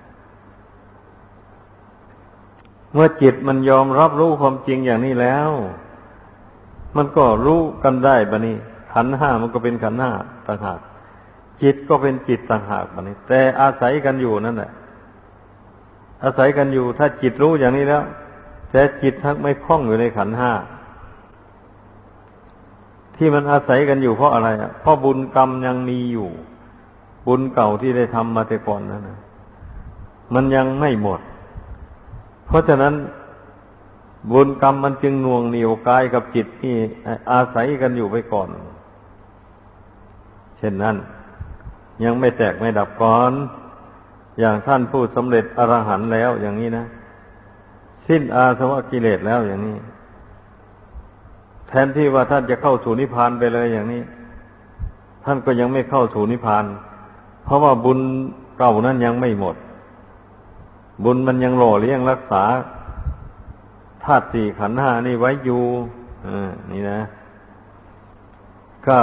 เมื่อจิตมันยอมรับรู้ความจริงอย่างนี้แล้วมันก็รู้กันได้บัดนี้ขันธ์ห้ามันก็เป็นขันธ์ห้าต่างหากจิตก็เป็นจิตต่างหากบัดนี้แต่อาศัยกันอยู่นั่นแหละอาศัยกันอยู่ถ้าจิตรู้อย่างนี้แล้วแต่จิตทักไม่คล้องอยู่ในขันธ์ห้าที่มันอาศัยกันอยู่เพราะอะไรอ่ะเพราะบุญกรรมยังมีอยู่บุญเก่าที่ได้ทำมาแต่ก่อนนั่นนะมันยังไม่หมดเพราะฉะนั้นบุญกรรมมันจึงน่วงเหนี่ยวกายกับจิตที่อาศัยกันอยู่ไปก่อนเช่นนั้นยังไม่แตกไม่ดับก่อนอย่างท่านผู้สำเร็จอรหันต์แล้วอย่างนี้นะสิ้นอาสวะกิเลสแล้วอย่างนี้แทนที่ว่าท่านจะเข้าสู่นิพพานไปเลยอย่างนี้ท่านก็ยังไม่เข้าสู่นิพพานเพราะว่าบุญเก่านั้นยังไม่หมดบุญมันยังหล่อเลี้ยงรักษาธาตุสี่ขันธ์ห้านี่ไว้อยู่อ่านี่นะก็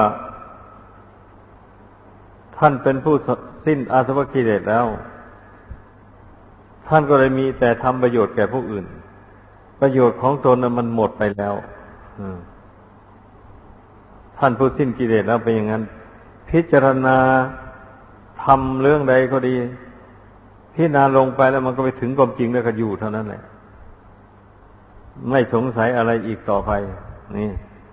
ท่านเป็นผู้สิ้นอาสวะกิเลสแล้วท่านก็เลยมีแต่ทำประโยชน์แก่ผู้อื่นประโยชน์ของตนนั้นมันหมดไปแล้วท่านผู้สิ้นกิเลสแล้วเป็นอย่างนั้นพิจารณาทำเรื่องใดก็ดีพิจารณาลงไปแล้วมันก็ไปถึงความจริงแล้วก็อยู่เท่านั้นแหละไม่สงสัยอะไรอีกต่อไปนี่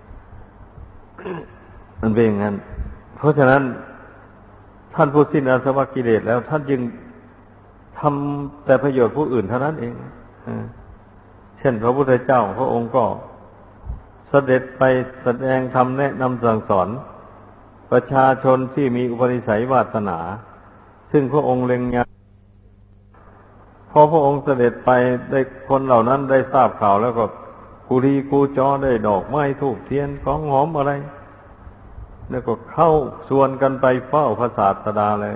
มันเป็นอย่างนั้นเพราะฉะนั้นท่านผู้สิ้นอาสวะกิเลสแล้วท่านจึงทำแต่ประโยชน์ผู้อื่นเท่านั้นเองเช่นพระพุทธเจ้าพระองค์ก็เสด็จไปแสดงธรรมแนะนำสั่งสอนประชาชนที่มีอุปนิสัยวาสนาซึ่งพระองค์เล็งงานพอพระองค์เสด็จไปได้คนเหล่านั้นได้ทราบข่าวแล้วก็กุลีกูจอได้ดอกไม้ธูปเทียนของหอมอะไรแล้วก็เข้าชวนกันไปเฝ้าพระศาสดาเลย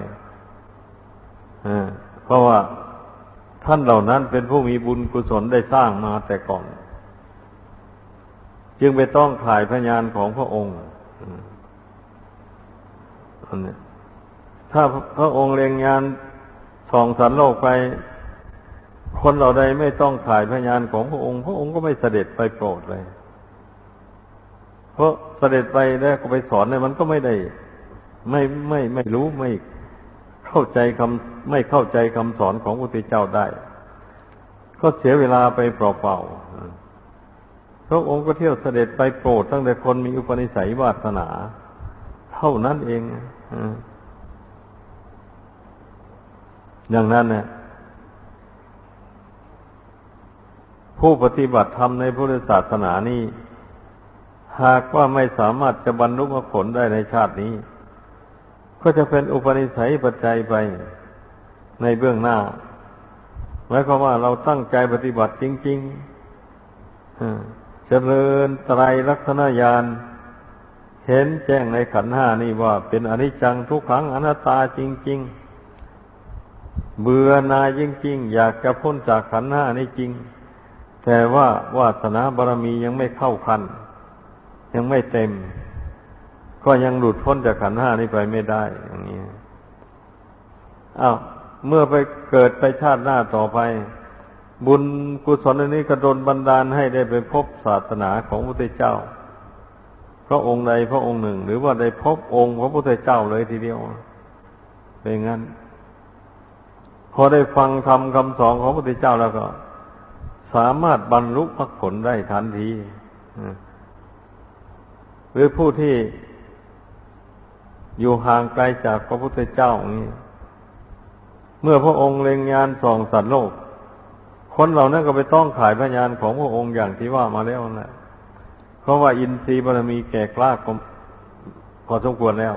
เพราะว่าท่านเหล่านั้นเป็นผู้มีบุญกุศลได้สร้างมาแต่ก่อนจึงไปต้องถ่ายพยานของพระองค์ถ้าพระองค์เล็งงานส่องสรรโลกไปคนเหล่าใดไม่ต้องถ่ายพยานของพระองค์พระองค์ก็ไม่เสด็จไปโปรดเลยเพราะเสด็จไปแล้วก็ไปสอนเนี่ยมันก็ไม่ได้ไม่ไม่ไม่รู้ไม่เข้าใจคำไม่เข้าใจคำสอนของพระพุทธเจ้าได้ก็เสียเวลาไปเปล่าๆพระองค์ก็เที่ยวเสด็จไปโปรดตั้งแต่คนมีอุปนิสัยวาสนาเท่านั้นเองอย่างนั้นเนี่ยผู้ปฏิบัติธรรมในพุทธศาสนานี้หากว่าไม่สามารถจะบรรลุมรรคผลได้ในชาตินี้ก็จะเป็นอุปนิสัยปัจจัยไปในเบื้องหน้าหมายความว่าเราตั้งใจปฏิบัติจริงๆเจริญไตรลักษณญาณเห็นแจ้งในขันธ์ห้านี่ว่าเป็นอนิจจังทุกขังอนัตตาจริงๆเบื่อหน่ายจริงๆอยากจะพ้นจากขันธ์ห้านี่จริงแต่ว่าวาสนาบารมียังไม่เข้าขั้นยังไม่เต็มก็ยังหลุดพ้นจากขันธ์ห้านี้ไปไม่ได้อย่างนี้อ้าวเมื่อไปเกิดไปชาติหน้าต่อไปบุญกุศลอันนี้ก็ดลบันดาลให้ได้ไปพบศาสนาของพระพุทธเจ้าพระองค์ใดพระองค์หนึ่งหรือว่าได้พบองค์พระพุทธเจ้าเลยทีเดียวเป็นงั้นพอได้ฟังธรรมคำสอนของพระพุทธเจ้าแล้วก็สามารถบรรลุมรรคผลได้ทันทีหรือผู้ที่อยู่ห่างไกลจากพระพุทธเจ้าอย่างนี้เมื่อพระองค์เล็งญาณส่องสัตว์โลกคนเหล่านั้นก็ไปต้องขายพยานของพระองค์อย่างที่ว่ามาแล้วนั่นแหละเพราะว่าอินทรีย์บารมีแก่กล้าก็พอสมควรแล้ว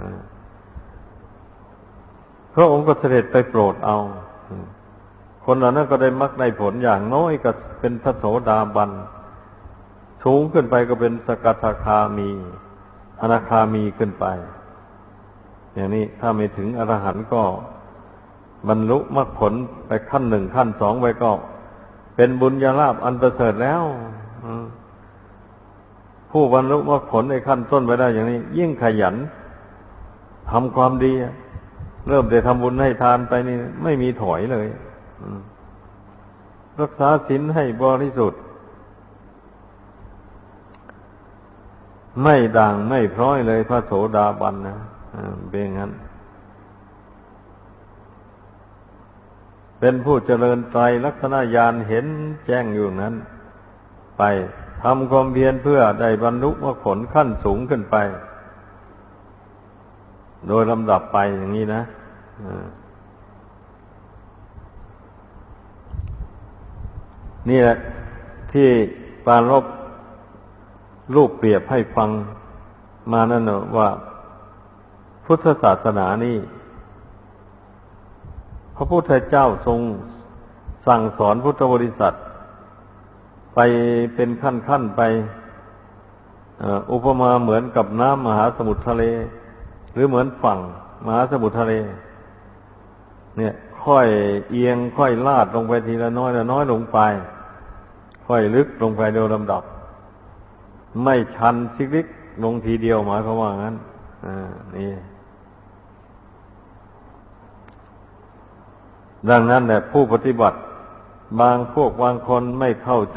พระองค์ก็เสด็จไปโปรดเอาคนเหล่านั้นก็ได้มรรคได้ผลอย่างน้อยก็เป็นพระโสดาบันสูงขึ้นไปก็เป็นสกทาคามีอนาคามีขึ้นไปอย่างนี้ถ้าไม่ถึงอรหันต์ก็บรรลุมรรคผลไปขั้นหนึ่งขั้นสองไปก็เป็นบุญญาลาภอันประเสริฐแล้วผู้บรรลุมรรคผลในขั้นต้นไปได้อย่างนี้ยิ่งขยันทำความดีเริ่มได้ทำบุญให้ทานไปนี่ไม่มีถอยเลยรักษาศีลให้บริสุทธิ์ไม่ด่างไม่พร้อยเลยพระโสดาบันนะเป็นอย่างนั้นเป็นผู้เจริญไตรลักษณญาณเห็นแจ้งอยู่นั้นไปทำความเพียรเพื่อได้บรรลุมรรคผลขั้นสูงขึ้นไปโดยลำดับไปอย่างนี้นะนี่แหละที่ปรารภรูปเปรียบให้ฟังมานั่นว่าพุทธศาสนานี่พระพุทธเจ้าทรงสั่งสอนพุทธบริษัทไปเป็นขั้นๆไปอุปมาเหมือนกับน้ำมหาสมุทรทะเลหรือเหมือนฝั่งมหาสมุทรทะเลเนี่ยค่อยเอียงค่อยลาดลงไปทีละน้อยละน้อยลงไปค่อยลึกลงไปโดยลำดับไม่ชันซิกลงทีเดียวหมายความว่างั้นอ่านี่ดังนั้นแหละผู้ปฏิบัติบางพวกบางคนไม่เข้าใจ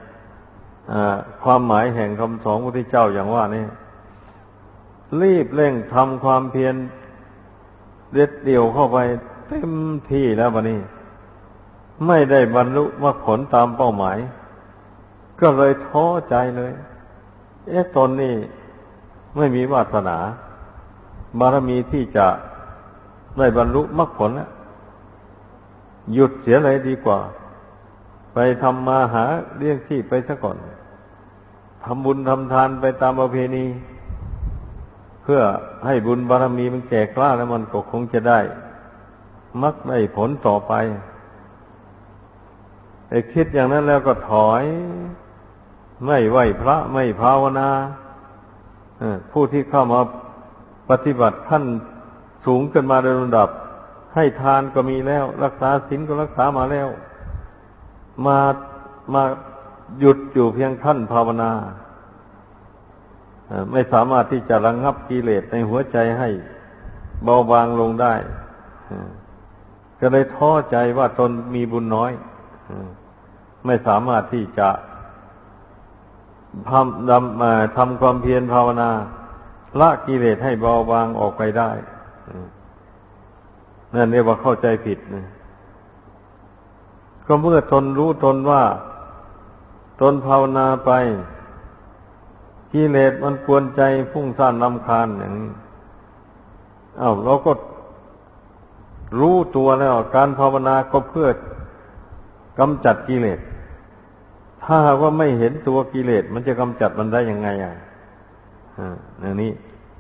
ความหมายแห่งคำสอนของพระพุทธเจ้าอย่างว่านี่รีบเร่งทำความเพียรเด็ดเดี่ยวเข้าไปเต็มที่แล้วบัดนี้ไม่ได้บรรลุมรรคผลตามเป้าหมายก็เลยท้อใจเลยเอ๊ะตนนี่ไม่มีวาสนาบารมีที่จะได้บรรลุมรรคผลแล้วหยุดเสียเลยดีกว่าไปทำมาหาเลี้ยงชีพไปซะก่อนทำบุญทำทานไปตามประเพณีเพื่อให้บุญบารมีมันแก่กล้าแล้วมันก็คงจะได้มรรคได้ผลต่อไปไอ้คิดอย่างนั้นแล้วก็ถอยไม่ไหวพระไม่ภาวนาผู้ที่เข้ามาปฏิบัติขั้นสูงขึ้นมาโดยลำดับให้ทานก็มีแล้วรักษาศีลก็รักษามาแล้วมามาหยุดอยู่เพียงขั้นภาวนาไม่สามารถที่จะระงับกิเลสในหัวใจให้เบาบางลงได้ก็เลยท้อใจว่าตนมีบุญน้อยไม่สามารถที่จะทำทำทำความเพียรภาวนาละกิเลสให้เบาบางออกไปได้นั่นเรียกว่าเข้าใจผิดนะก็เมื่อตนรู้ตนว่าตนภาวนาไปกิเลสมันกวนใจฟุ้งซ่านรำคาญอย่างนี้อ้าวเราก็รู้ตัวแล้วการภาวนาก็เพื่อกำจัดกิเลสถ้าว่าไม่เห็นตัวกิเลสมันจะกำจัดมันได้ยังไงอ่ะอ่าอย่างนี้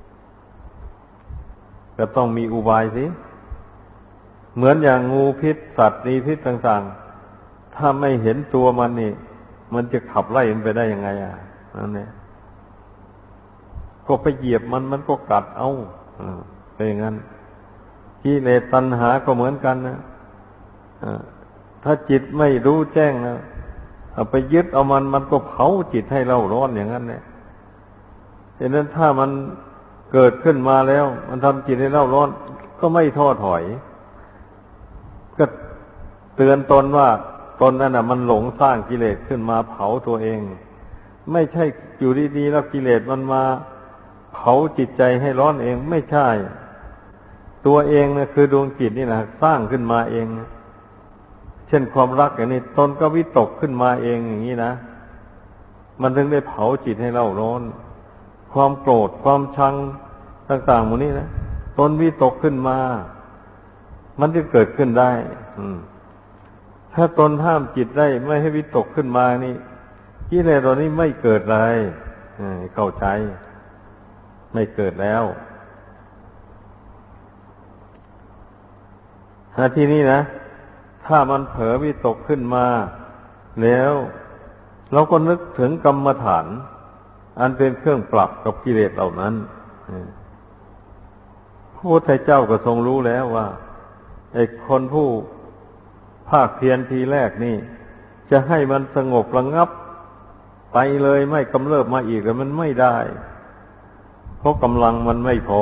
ก็ต้องมีอุบายสิเหมือนอย่างงูพิษสัตว์มีพิษต่างๆถ้าไม่เห็นตัวมันนี่มันจะขับไล่มันไปได้ยังไงอ่ะนั่นเนี่ยก็ไปเหยียบมันมันก็กัดเอาเป็นอย่างนั้นกิเลสตัณหาก็เหมือนกันนะถ้าจิตไม่รู้แจ้งนะไปยึดเอามันมันก็เผาจิตให้เราร้อนอย่างนั้นเนี่ยดังนั้นถ้ามันเกิดขึ้นมาแล้วมันทำจิตให้เราร้อนก็ไม่ท้อถอยก็เตือนตนว่าตนนั่นน่ะมันหลงสร้างกิเลสขึ้นมาเผาตัวเองไม่ใช่อยู่ดีๆแล้วกิเลสมันมาเผาจิตใจให้ร้อนเองไม่ใช่ตัวเองนะคือดวงจิตนี่นะสร้างขึ้นมาเองเช่นความรักอย่างนี้ตนก็วิตกขึ้นมาเองอย่างนี้นะมันถึงได้เผาจิตให้เราร้อนความโกรธความชังต่างๆหมดนี้นะตนวิตกขึ้นมามันจะเกิดขึ้นได้ถ้าตนห้ามจิตได้ไม่ให้วิตกขึ้นมานี่กิเลสตัวนี้ไม่เกิดเลยเข้าใจไม่เกิดแล้วถ้าที่นี่นะถ้ามันเผลอวิตกขึ้นมาแล้วเราก็นึกถึงกรรมฐานอันเป็นเครื่องปรับกับกิเลสเหล่านั้นพระพุทธเจ้าก็ทรงรู้แล้วว่าไอ้คนผู้ภาคเพียรทีแรกนี่จะให้มันสงบระงับไปเลยไม่กำเริบมาอีกแล้วมันไม่ได้เพราะกำลังมันไม่พ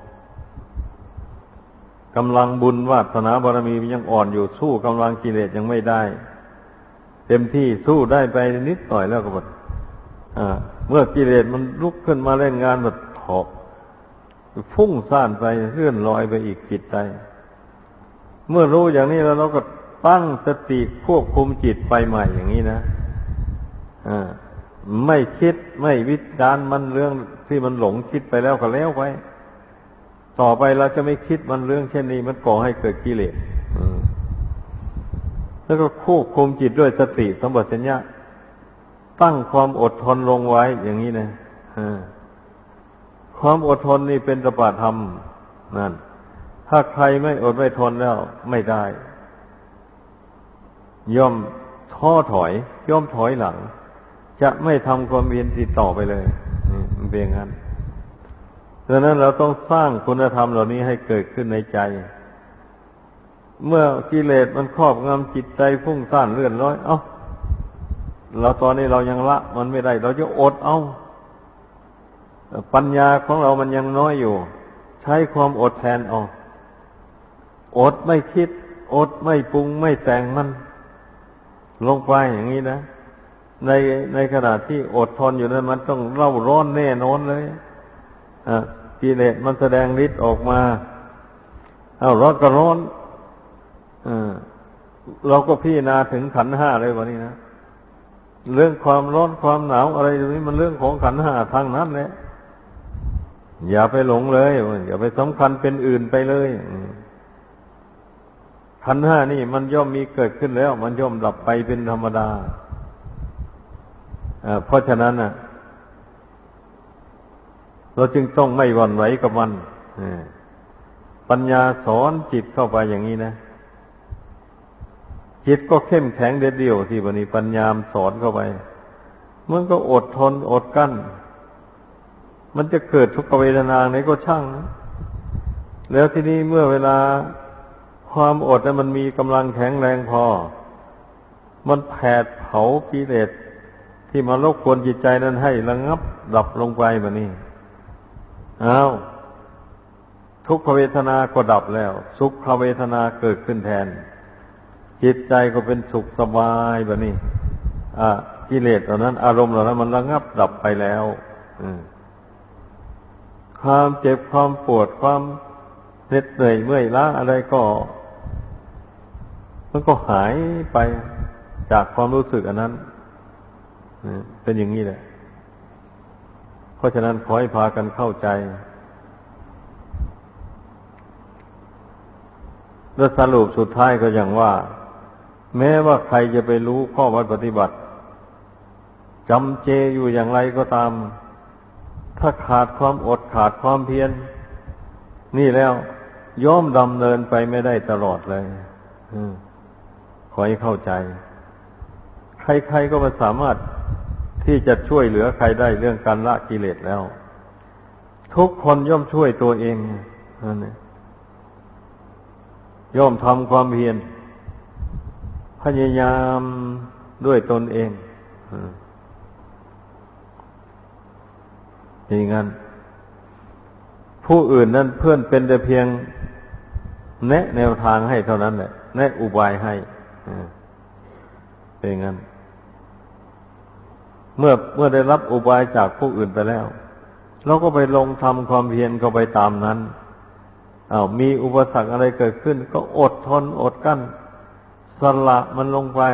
อกำลังบุญวาสนาบารมีมันยังอ่อนอยู่สู้กำลังกิเลสยังไม่ได้เต็มที่สู้ได้ไปนิดหน่อยแล้วก็หมดเมื่อกิเลสมันลุกขึ้นมาเล่นงานหมดถอกฟุ้งซ่านไปเลื่อนลอยไปอีกจิตใจเมื่อรู้อย่างนี้แล้วเราก็ตั้งสติควบคุมจิตไปใหม่อย่างนี้นะไม่คิดไม่วิจารณ์มันเรื่องที่มันหลงคิดไปแล้วก็แล้วไปต่อไปเราจะไม่คิดมันเรื่องเช่นนี้มันก่อให้เกิดกิเลสแล้วก็ควบคุมจิตด้วยสติสัมปชัญญะตั้งความอดทนลงไว้อย่างนี้นะความอดทนนี่เป็นตปะธรรมนั่นถ้าใครไม่อดไม่ทนแล้วไม่ได้ย่อมท้อถอยย่อมถอยหลังจะไม่ทำความเพียรติดต่อไปเลยนี่มันเป็นอย่างนั้นดังนั้นเราต้องสร้างคุณธรรมเหล่านี้ให้เกิดขึ้นในใจเมื่อกิเลสมันครอบงำจิตใจฟุ้งซ่านเลื่อนลอยเอ้าเราตอนนี้เรายังละมันไม่ได้เราจะอดเอาปัญญาของเรามันยังน้อยอยู่ใช้ความอดแทนเอาอดไม่คิดอดไม่ปรุงไม่แต่งมันลงไปอย่างนี้นะในในขณะที่อดทนอยู่นั้นมันต้องเร่าร้อนแน่นอนเลยอ่ะกิเลสมันแสดงฤทธิ์ออกมาเอาร้อนก็ร้อนอ่าเราก็พิจารณาถึงขันธ์ห้าเลยวันนี้นะเรื่องความร้อนความหนาวอะไรตรงนี้มันเรื่องของขันธ์ห้าทางนั้นแหละอย่าไปหลงเลยอย่าไปสำคัญเป็นอื่นไปเลยขันธ์ห้านี่มันย่อมมีเกิดขึ้นแล้วมันย่อมดับไปเป็นธรรมดาเพราะฉะนั้นน่ะเราจึงต้องไม่หวั่นไหวกับมันปัญญาสอนจิตเข้าไปอย่างนี้นะจิตก็เข้มแข็งเด็ดเดี่ยวที่วันนี้ปัญญามสอนเข้าไปมันก็อดทนอดกั้นมันจะเกิดทุกขเวทนาไหนก็ช่างนะแล้วทีนี้เมื่อเวลาความอดนั้นมันมีกำลังแข็งแรงพอมันแผดเผากิเลสที่มารบกวนจิตใจนั้นให้ระงับดับลงไปแบบนี้อ้าวทุกขเวทนาก็ดับแล้วสุขเวทนาเกิดขึ้นแทนจิตใจก็เป็นสุขสบายแบบนี้อ่ะกิเลสเหล่านั้นอารมณ์เหล่านั้นมันระงับดับไปแล้วความเจ็บความปวดความเหน็ดเหนื่อยเมื่อยล้าอะไรก็มันก็หายไปจากความรู้สึกอันนั้นเป็นอย่างนี้แหละเพราะฉะนั้นขอให้พากันเข้าใจและสรุปสุดท้ายก็อย่างว่าแม้ว่าใครจะไปรู้ข้อวัดปฏิบัติจำเจอยู่อย่างไรก็ตามถ้าขาดความอดขาดความเพียรนี่แล้วย่อมดำเนินไปไม่ได้ตลอดเลยขอให้เข้าใจใครๆก็ไม่สามารถที่จะช่วยเหลือใครได้เรื่องการละกิเลสแล้วทุกคนย่อมช่วยตัวเองนั่นเองย่อมทำความเพียรพยายามด้วยตนเองอย่างนั้นผู้อื่นนั้นเพื่อนเป็นแต่เพียงแนะแนวทางให้เท่านั้นแหละแนะอุบายให้เป็นอย่างนั้นเมื่อเมื่อได้รับอุบายจากผู้อื่นไปแล้วเราก็ไปลงทำความเพียรเข้าไปตามนั้นอ้าวมีอุปสรรคอะไรเกิดขึ้นก็อดทนอดกั้นสละมันลงไป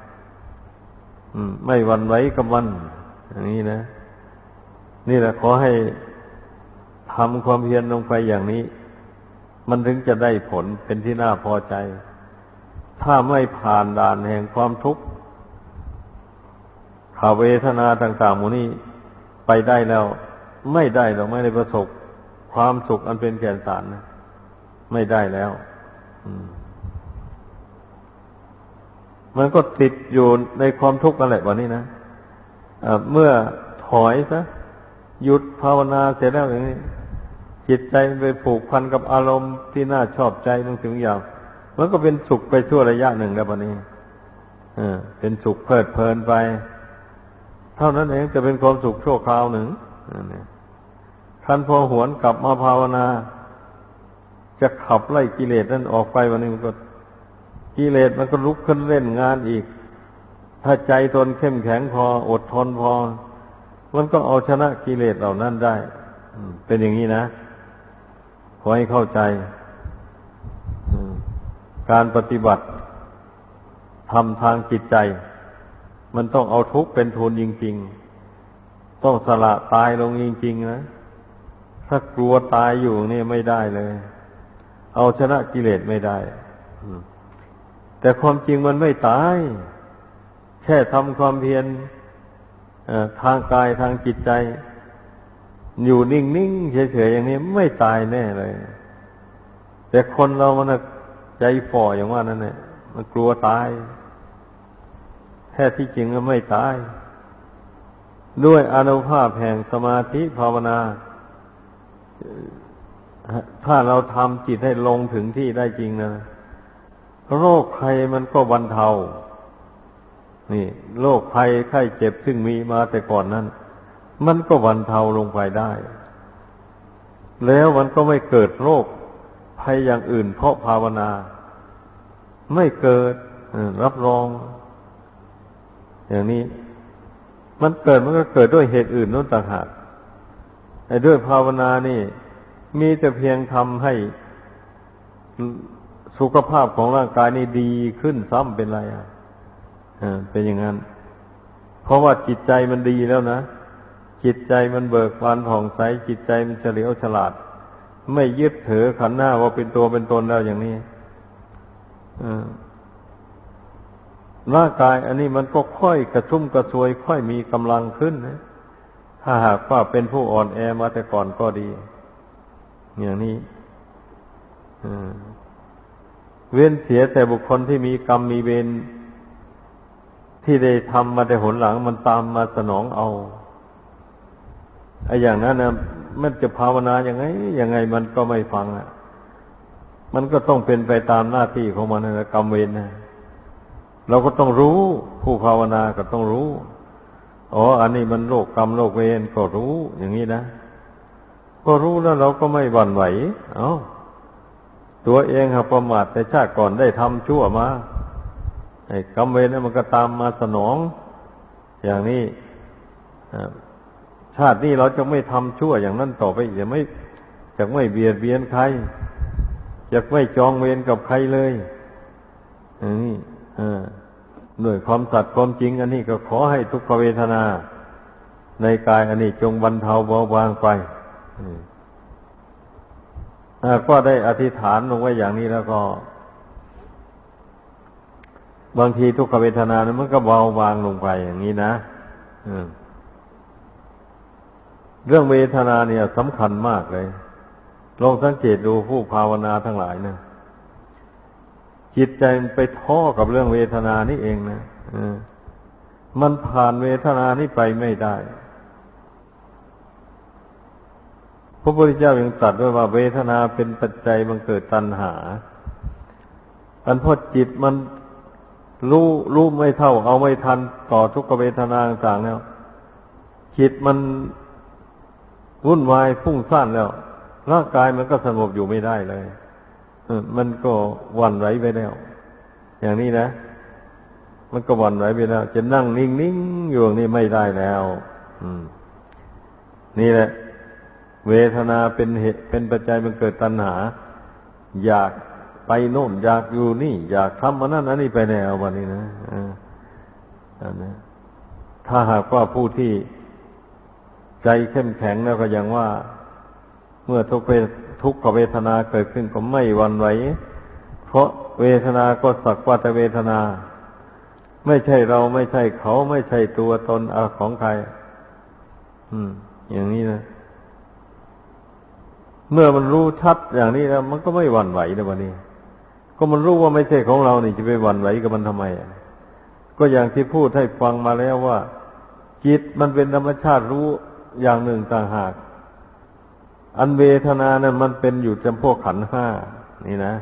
ไม่หวั่นไหวกับมันอย่างนี้นะนี่แหละขอให้ทำความเพียรลงไปอย่างนี้มันถึงจะได้ผลเป็นที่น่าพอใจถ้าไม่ผ่านด่านแห่งความทุกข์ข่าวเวทนาต่างๆหมู่นี้ไปได้แล้วไม่ได้หรอกไม่ได้ประสบความสุขอันเป็นแก่นสารนะไม่ได้แล้วมันก็ติดอยู่ในความทุกข์กันแหละวันนี้นะะเมื่อถอยซะหยุดภาวนาเสร็จแล้วอย่างนี้จิตใจไปผูกพันกับอารมณ์ที่น่าชอบใจบางสิ่งอย่างมันก็เป็นสุขไปชั่วระยะหนึ่งแล้ววันนี้เออเป็นสุขเพลิดเพลินไปเท่านั้นเองจะเป็นความสุขชั่วคราวหนึ่งคันพอหวนกลับมาภาวนาจะขับไล่กิเลสนั่นออกไปวันนี้มันก็กิเลสมันก็ลุกขึ้นเล่นงานอีกถ้าใจตนเข้มแข็งพออดทนพอมันก็เอาชนะกิเลสเหล่านั้นได้เป็นอย่างนี้นะขอให้เข้าใจการปฏิบัติทำทางจิตใจมันต้องเอาทุกข์เป็นทุนจริงๆต้องสละตายลงจริงๆนะถ้ากลัวตายอยู่นี่ไม่ได้เลยเอาชนะกิเลสไม่ได้แต่ความจริงมันไม่ตายแค่ทำความเพียรทางกายทางจิตใจอยู่นิ่งๆเฉยๆอย่างนี้ไม่ตายแน่เลยแต่คนเรามันใจฝ่ออย่างว่านั่นแหละมันกลัวตายแท้ที่จริงก็ไม่ตายด้วยอานุภาพแห่งสมาธิภาวนาถ้าเราทำจิตให้ลงถึงที่ได้จริงนะโรคภัยมันก็บรรเทานี่โรคภัยไข้เจ็บซึ่งมีมาแต่ก่อนนั้นมันก็บรรเทาลงไปได้แล้วมันก็ไม่เกิดโรคภัยอย่างอื่นเพราะภาวนาไม่เกิดรับรองอย่างนี้มันเกิดมันก็เกิดด้วยเหตุอื่นนู้นต่างหากไอ้ด้วยภาวนานี่มีแต่เพียงทำให้สุขภาพของร่างกายนี่ดีขึ้นซ้ำเป็นไรอ่ะเป็นอย่างนั้นเพราะว่าจิตใจมันดีแล้วนะจิตใจมันเบิกบานผ่องใสจิตใจมันเฉลียวฉลาดไม่ยึดถือขันธ์หน้าว่าเป็นตัวเป็นตนแล้วอย่างนี้ร่างกายอันนี้มันก็ค่อยกระชุ่มกระชวยค่อยมีกำลังขึ้นนะถ้าหากว่าเป็นผู้อ่อนแอมาแต่ก่อนก็ดีอย่างนี้เว้นเสียแต่บุคคลที่มีกรรมมีเวรที่ได้ทำมาแต่หนหลังมันตามมาสนองเอาไอ้อย่างนั้นนะมันจะภาวนายังไงยังไงมันก็ไม่ฟังอ่ะมันก็ต้องเป็นไปตามหน้าที่ของมันนะกรรมเวรนะเราก็ต้องรู้ผู้ภาวนาก็ต้องรู้อ๋ออันนี้มันโลกกรรมโลกเวรก็รู้อย่างนี้นะก็รู้แล้วเราก็ไม่หวั่นไหวเอ้าตัวเองหาประมาทแต่ชาติก่อนได้ทำชั่วมาไอ้กรรมเวรนั้นมันก็ตามมาสนองอย่างนี้ชาตินี้เราจะไม่ทำชั่วอย่างนั้นต่อไปจะไม่จะไม่เบียดเบียนใครจะไม่จองเวรกับใครเลยอย่างนี้ด้วยความสัตย์ความจริงอันนี้ก็ขอให้ทุกขเวทนาในกายอันนี้จงบรรเทาเบาบางไปก็ได้อธิษฐานลงไว้อย่างนี้แล้วก็บางทีทุกขเวทนานั้นมันก็เบาบางลงไปอย่างนี้นะเรื่องเวทนาเนี่ยสำคัญมากเลยลองสังเกตดูผู้ภาวนาทั้งหลายนะจิตใจมันไปท้อกับเรื่องเวทนานี่เองนะมันผ่านเวทนานี่ไปไม่ได้พระพุทธเจ้ายังตรัสไว้ว่าเวทนาเป็นปัจจัยบังเกิดตัณหาอันพอจิตมันรู้รู้ไม่เท่าเอาไม่ทันต่อทุกขเวทนาต่างๆแล้วจิตมันวุ่นวายฟุ้งซ่านแล้วร่างกายมันก็สงบอยู่ไม่ได้เลยมันก็หวั่นไหวไปแล้วอย่างนี้นะมันก็หวั่นไหวไปแล้วจะนั่งนิ่งๆอยู่อย่างนี้ไม่ได้แล้วนี่แหละเวทนาเป็นเหตุเป็นปัจจัยมันเกิดตัณหาอยากไปโน่นอยากอยู่นี่อยากทำอันนั้นอันนี้ไปแนววันนี้นะอ่านะถ้าหากว่าผู้ที่ใจเข้มแข็งแล้วก็อย่างว่าเมื่อทุกเวทุกขเวทนาเกิดขึ้นก็ไม่หวั่นไหวเพราะเวทนาก็สักว่าแต่เวทนาไม่ใช่เราไม่ใช่เขาไม่ใช่ตัวตนของใครอืมอย่างนี้นะเมื่อมันรู้ชัดอย่างนี้แล้วมันก็ไม่หวั่นไหวในวันนี้ก็มันรู้ว่าไม่ใช่ของเรานี่จะไปหวั่นไหวกับมันทำไมก็อย่างที่พูดให้ฟังมาแล้วว่าจิตมันเป็นธรรมชาติรู้อย่างหนึ่งต่างหากอันเวทนานั้นมันเป็นอยู่จำพวกขันธ์ห้านี่นะ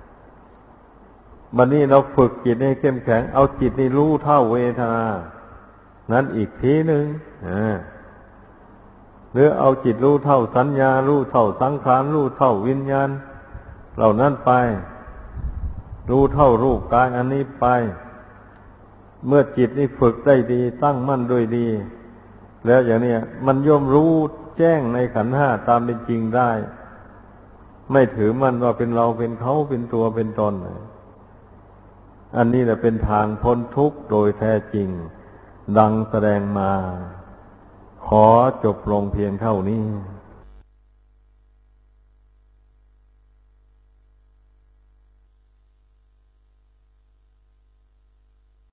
บัดนี้เราฝึกจิตให้เข้มแข็งเอาจิตนี่รู้เท่าเวทนานั้นอีกทีหนึ่งอ่าหรือเอาจิตรู้เท่าสัญญารู้เท่าสังขารรู้เท่าวิญญาณเหล่านั้นไปรู้เท่ารูปกายอันนี้ไปเมื่อจิตนี่ฝึกได้ดีตั้งมั่นด้วยดีแล้วอย่างนี้มันย่อมรู้แจ้งในขันธ์ห้าตามเป็นจริงได้ไม่ถือมั่นว่าเป็นเราเป็นเขาเป็นตัวเป็นตนอันนี้แหละเป็นทางพ้นทุกข์โดยแท้จริงดังแสดงมาขอจบลงเพียงเท่านี้